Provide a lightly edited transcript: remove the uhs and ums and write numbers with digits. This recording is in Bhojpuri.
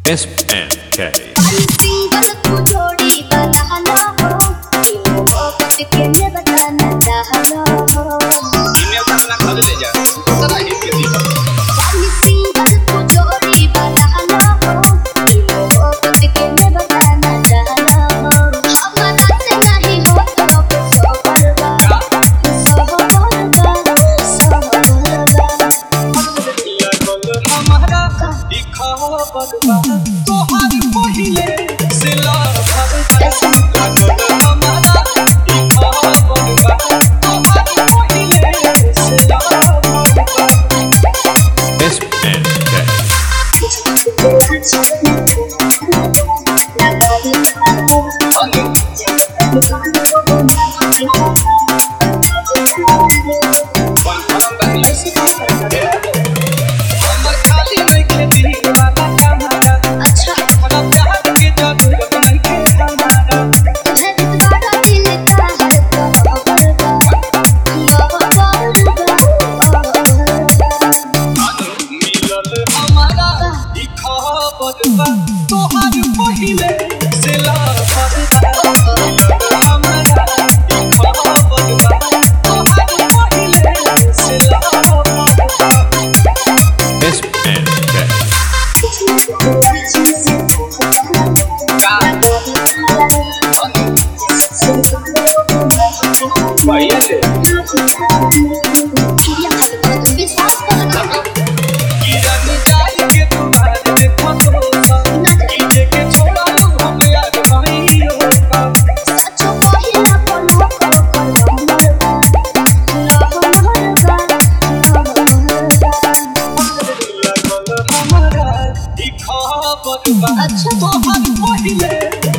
SNK सिंगल तू जोड़ी बनाना हो मोहब्बत के लिए बताना चाहना हो ईमेल पर ना खोल ले जा सारा हिट के दी सिंगल तू जोड़ी बनाना हो मोहब्बत के लिए बताना चाहना हो हमारा से नहीं हो तो सो बरबा दिया बोल हमारा ई खबर बा तोहार पहिले से लागल हमारा ई खबर बा तोहार पहिले से लागल SNK हमर खाली नहीं खेती वाला कमारा अच्छा हमरा प्यार के जरूरत नहीं के हमारा है बड़ा दिल का हर बरबा मिलल हमारा ई खबर बा तोहार पहिले से लागल हमारा ई खबर बा तोहार पहिले से लागल SNK भैया से विश्वास करना किरण जाय के तुम्हारे देखो तो कीजे के छोड़ा हम यार नहीं होगा सचो पहिला कोनो हमारा ई खबर बा अच्छा तोहार पहिले